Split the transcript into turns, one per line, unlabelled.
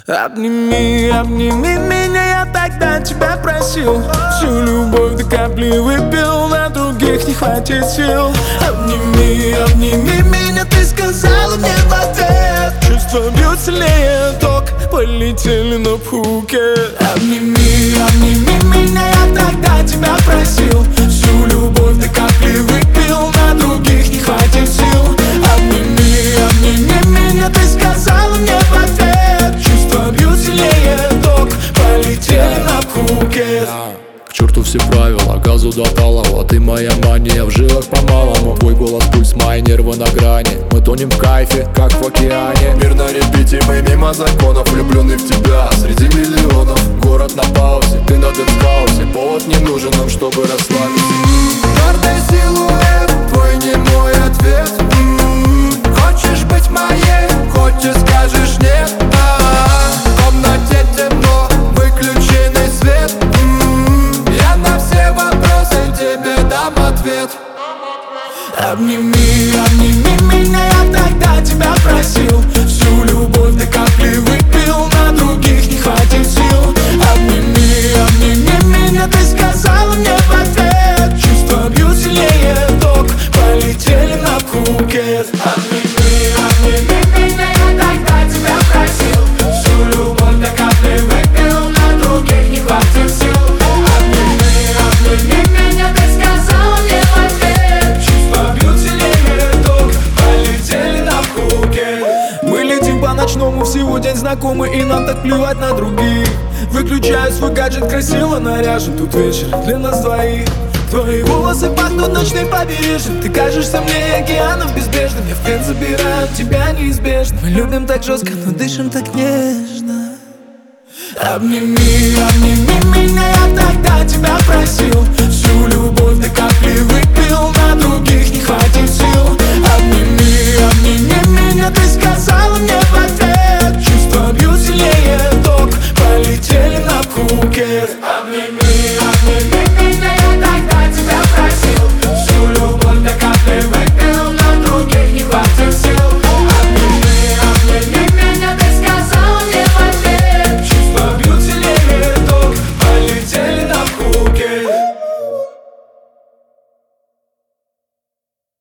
Обними, обними меня, я тогда тебя просил. Всю любовь до капли выпил, на других не хватит сил. Обними, обними меня, ты сказала мне в ответ. Чувства бьют сильнее ток, полетели на Пхукет. Обними, обними меня, я тогда тебя просил. Всю любовь до капли выпил, на других не хватит сил. Обними, обними меня, ты сказала мне в ответ. Чувства бьют сильнее ток, полетели на Пхукет.
К черту все правила, газу до талого. Ты моя мания, в жилах по-малому. Твой голос, пульс, мои нервы на грани. Мы тонем в кайфе, как в океане. Мир на репите, мы мимо законов. Влюбленный в тебя среди миллионов. Город на паузе, ты на дэнс-хаусе. Повод не нужен нам, чтобы расслабиться.
Гордый силуэт, твой не мой ответ. Хочешь быть моей, хоть и скажешь нет. В комнате темно, выключенный свет. Я на все вопросы тебе дам ответ.
Обними, обними меня, я тогда тебя просил. Всю любовь до капли выпил, на других не хватит сил. Обними, обними меня, ты сказала мне в ответ. Чувства бьют сильнее ток, полетели на Пхукет. Обними, обними меня, я тогда тебя просил. Всю любовь до капли выпил, на других не хватит сил. Обними, обними меня, ты сказала мне в ответ. Чувства бьют сильнее ток, полетели на Пхукет. Мы летим по ночному, всего день знакомы, и нам так плевать на других. Выключаю свой гаджет, красиво наряжен. Тут вечер для нас двоих. Твои волосы пахнут ночным побережьем. Ты кажешься мне океаном безбрежным. Я в плен забираю тебя неизбежно. Мы любим так жестко, но дышим так нежно. Обними, обними меня, я тогда тебя просил. Всю любовь до капли выпил, на других не хватит сил. Обними, обними меня, ты сказала мне в ответ. Чувства бьют сильнее ток, полетели на Пхукет. Обними, обними